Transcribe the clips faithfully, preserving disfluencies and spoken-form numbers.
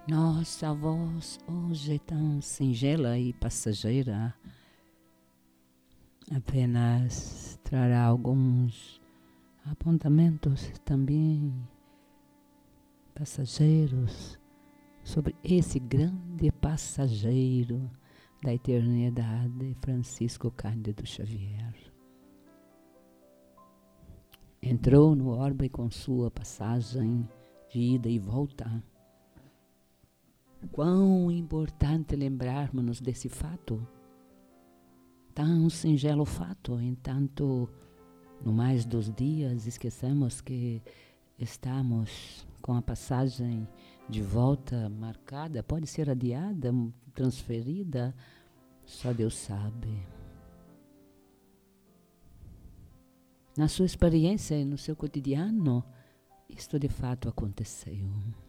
Nossa voz hoje é tão singela e passageira, apenas trará alguns apontamentos também passageiros sobre esse grande passageiro da eternidade, Francisco Cândido Xavier. Entrou no orbe com sua passagem de ida e volta. Quão importante lembrarmos-nos desse fato, tão singelo fato, entanto, no mais dos dias, esquecemos que estamos com a passagem de volta marcada, pode ser adiada, transferida, só Deus sabe. Na sua experiência e no seu cotidiano, isto de fato aconteceu.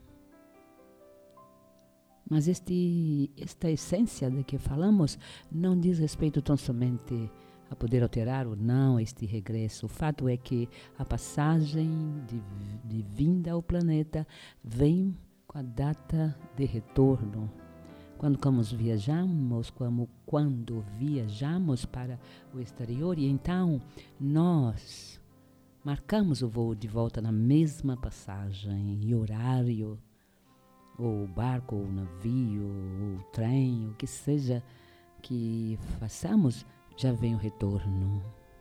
Mas este, esta essência de que falamos não diz respeito tão somente a poder alterar ou não este regresso. O fato é que a passagem de, de vinda ao planeta vem com a data de retorno. Quando como viajamos, como quando viajamos para o exterior, e então nós marcamos o voo de volta na mesma passagem e horário, ou barco, ou navio, ou trem, o que seja que façamos, já vem o retorno.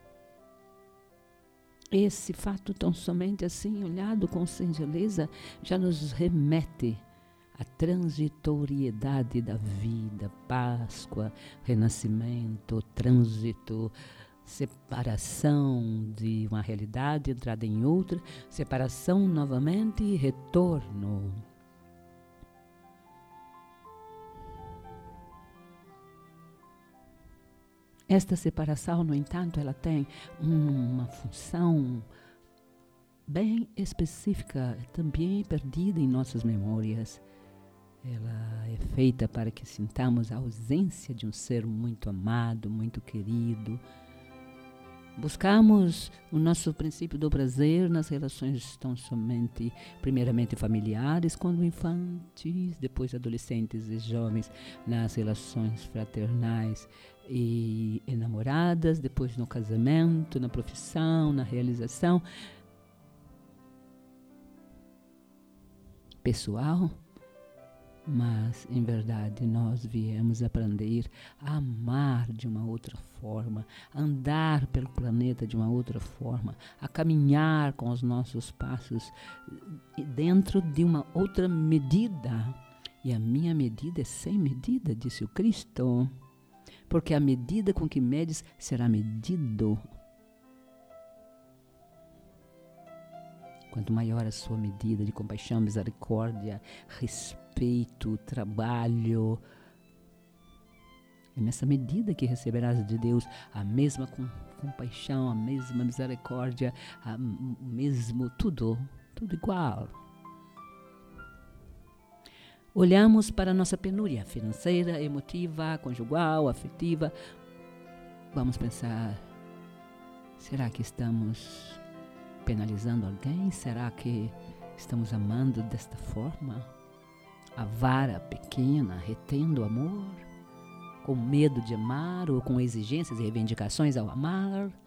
Esse fato tão somente assim, olhado com singeleza, já nos remete à transitoriedade da vida, Páscoa, renascimento, trânsito, separação de uma realidade, entrada em outra, separação novamente e retorno. Esta separação, no entanto, ela tem uma função bem específica, também perdida em nossas memórias. Ela é feita para que sintamos a ausência de um ser muito amado, muito querido. Buscamos o nosso princípio do prazer nas relações tão somente, primeiramente familiares, quando infantis, depois adolescentes e jovens, nas relações fraternais e enamoradas, depois no casamento, na profissão, na realização pessoal. Mas, em verdade, nós viemos aprender a amar de uma outra forma, a andar pelo planeta de uma outra forma, a caminhar com os nossos passos dentro de uma outra medida. E a minha medida é sem medida, disse o Cristo, porque a medida com que medes será medido. Quanto maior a sua medida de compaixão, misericórdia, respeito, trabalho, é nessa medida que receberás de Deus a mesma com, compaixão, a mesma misericórdia, a, o mesmo tudo, tudo igual. Olhamos para a nossa penúria financeira, emotiva, conjugal, afetiva. Vamos pensar, será que estamos penalizando alguém? Será que estamos amando desta forma? Avara, pequena, retendo o amor? Com medo de amar ou com exigências e reivindicações ao amar?